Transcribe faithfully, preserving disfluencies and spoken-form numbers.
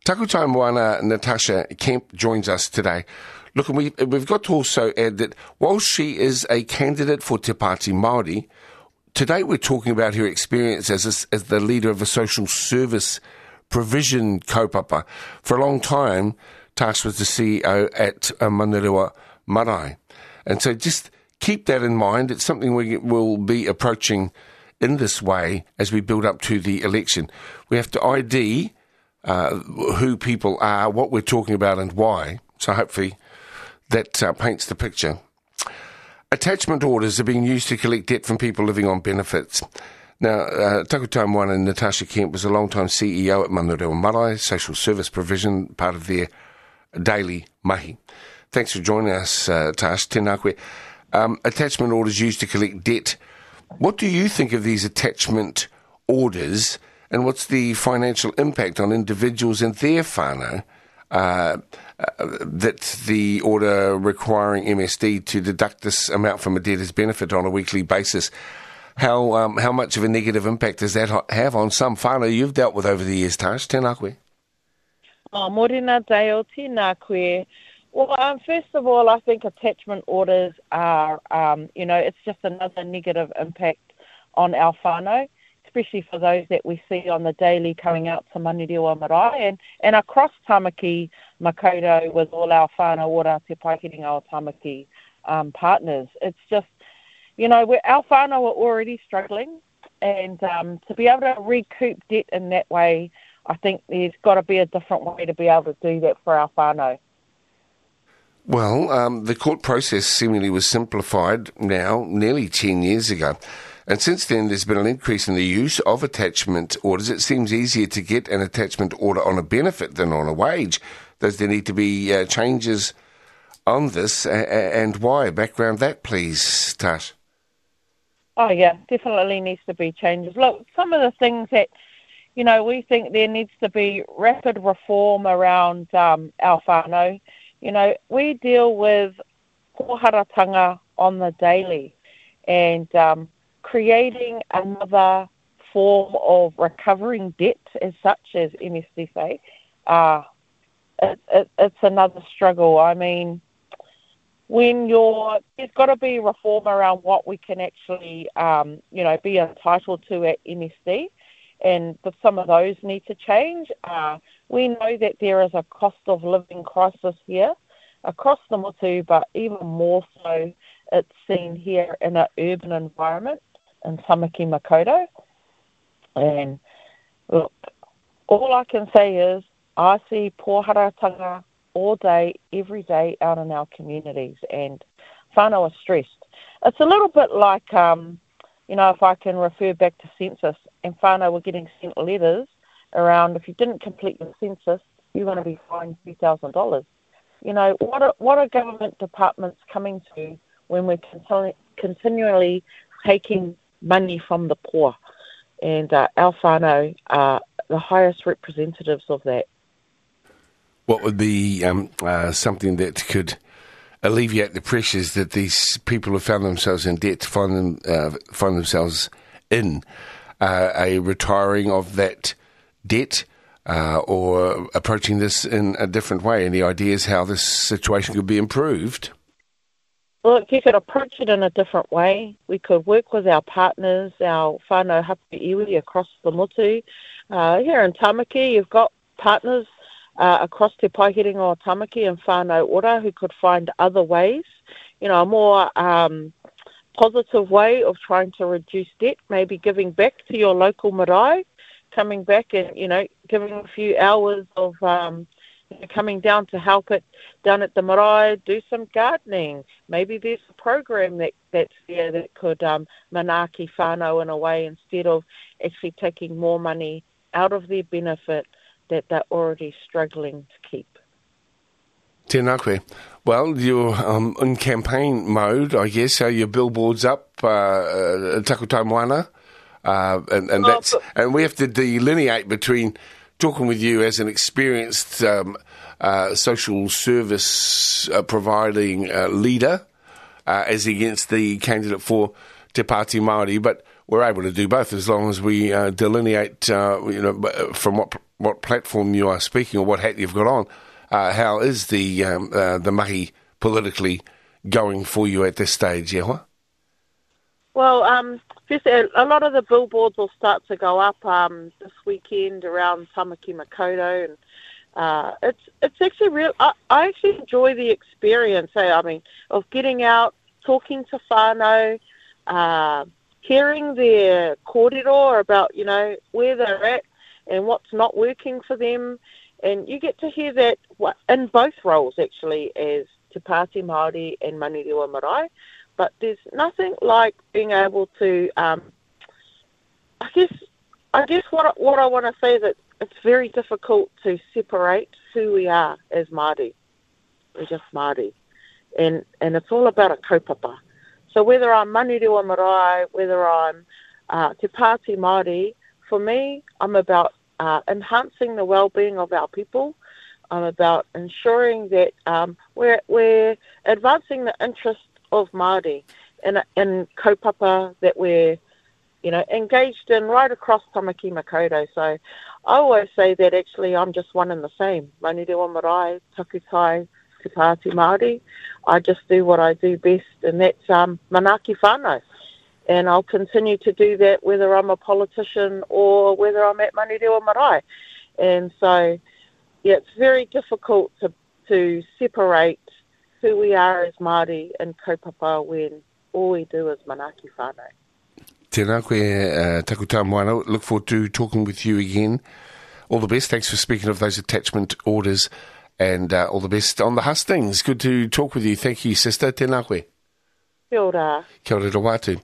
Takutai Moana Natasha Kemp joins us today. Look, and we, we've got to also add that while she is a candidate for Te Pāti Māori, today we're talking about her experience as a, as the leader of a social service provision kaupapa. For a long time, Tash was the C E O at uh, Manurewa Marae. And so just keep that in mind. It's something we will be approaching in this way as we build up to the election. We have to I D uh, who people are, what we're talking about and why. So hopefully that uh, paints the picture. Attachment orders are being used to collect debt from people living on benefits. Now, uh, Takutai Moana Natasha Kemp was a long-time C E O at Manurewa Marae, social service provision, part of their daily mahi. Thanks for joining us, uh, Tash. Tēnā koe. Um, attachment orders used to collect debt. What do you think of these attachment orders, and what's the financial impact on individuals and their whānau uh, uh, that the order requiring M S D to deduct this amount from a debtor's benefit on a weekly basis? How um, how much of a negative impact does that have on some whānau you've dealt with over the years, Tash? Tēnā koe. Oh, morena deo, tēnā koe. Well, um, first of all, I think attachment orders are, um, you know, it's just another negative impact on our whānau, especially for those that we see on the daily coming out to Manurewa Marae and, and across Tamaki Makaurau with all our whānau ora te Paeketanga o Tamaki um, partners. It's just, you know, we're, our whānau are already struggling, and um, to be able to recoup debt in that way, I think there's got to be a different way to be able to do that for our whānau. Well, um, the court process seemingly was simplified now, nearly ten years ago. And since then, there's been an increase in the use of attachment orders. It seems easier to get an attachment order on a benefit than on a wage. Does there need to be uh, changes on this, uh, and why? Background that, please, Tash. Oh, yeah, definitely needs to be changes. Look, some of the things that, you know, we think there needs to be rapid reform around um, our whānau. You know, we deal with pōharatanga on the daily, and um, creating another form of recovering debt as such as M S D say, uh, it, it, it's another struggle. I mean, when you're, there's got to be reform around what we can actually, um, you know, be entitled to at M S D, and some of those need to change. Uh, we know that there is a cost of living crisis here across the motu, but even more so it's seen here in an urban environment in Tamaki Makaurau. And look, all I can say is I see pōharatanga all day, every day out in our communities, and whānau are stressed. It's a little bit like, um, you know, if I can refer back to census, and whānau were getting sent letters around if you didn't complete your census, you're going to be fined three thousand dollars. You know, what are, what are government departments coming to when we're continu- continually taking money from the poor? And uh, our whānau are the highest representatives of that. What would be um, uh, something that could alleviate the pressures that these people who found themselves in debt find, them, uh, find themselves in? Uh, a retiring of that debt, uh, or approaching this in a different way? Any ideas how this situation could be improved? Look, you could approach it in a different way. We could work with our partners, our whānau hapu iwi across the motu. Uh, here in Tamaki, you've got partners uh, across Te Paeketanga o Tamaki and whānau ora who could find other ways, you know, a more um, positive way of trying to reduce debt, maybe giving back to your local marae, coming back and, you know, giving a few hours of um, you know, coming down to help it down at the marae, do some gardening. Maybe there's a program that, that's there that could um, manaaki whānau in a way instead of actually taking more money out of their benefit that they're already struggling to keep. Tēnā koe. Well, you're um, in campaign mode, I guess. Are your billboards up, uh, uh, Takutai Moana? Uh, and, and, that's, and we have to delineate between talking with you as an experienced um, uh, social service uh, providing uh, leader uh, as against the candidate for Te Pāti Māori, but we're able to do both as long as we uh, delineate, uh, you know, from what what platform you are speaking or what hat you've got on, uh, how is the um, uh, the mahi politically going for you at this stage, Yehua? Well, um, just a, a lot of the billboards will start to go up um, this weekend around Tamaki Makaurau, and uh, it's it's actually real. I, I actually enjoy the experience. Eh? I mean, of getting out, talking to whānau, uh, hearing their kōrero about, you know, where they're at and what's not working for them, and you get to hear that in both roles actually, as Te Pāti Māori and Manurewa Marae. But there's nothing like being able to, um, I guess, I guess what what I want to say is that it's very difficult to separate who we are as Māori. We're just Māori, and and it's all about a kaupapa. So whether I'm Manurewa Marae, whether I'm uh, Te Pāti Māori, for me, I'm about uh, enhancing the well-being of our people. I'm about ensuring that um, we're we're advancing the interests of Māori in, in kaupapa that we're, you know, engaged in right across Tamaki Makaurau. So I always say that actually I'm just one and the same. Manurewa Marae, Takutai, Te Pāti Māori. I just do what I do best, and that's um, manaaki whānau. And I'll continue to do that whether I'm a politician or whether I'm at Manurewa Marae. And so, yeah, it's very difficult to, to separate who we are as Māori in kaupapa when all we do is manaaki whānau. Tēnā koe, uh, Takuta Moana. Look forward to talking with you again. All the best. Thanks for speaking of those attachment orders, and uh, all the best on the hustings. Good to talk with you. Thank you, sister. Tēnā koe. Kia ora. Kia ora wātu.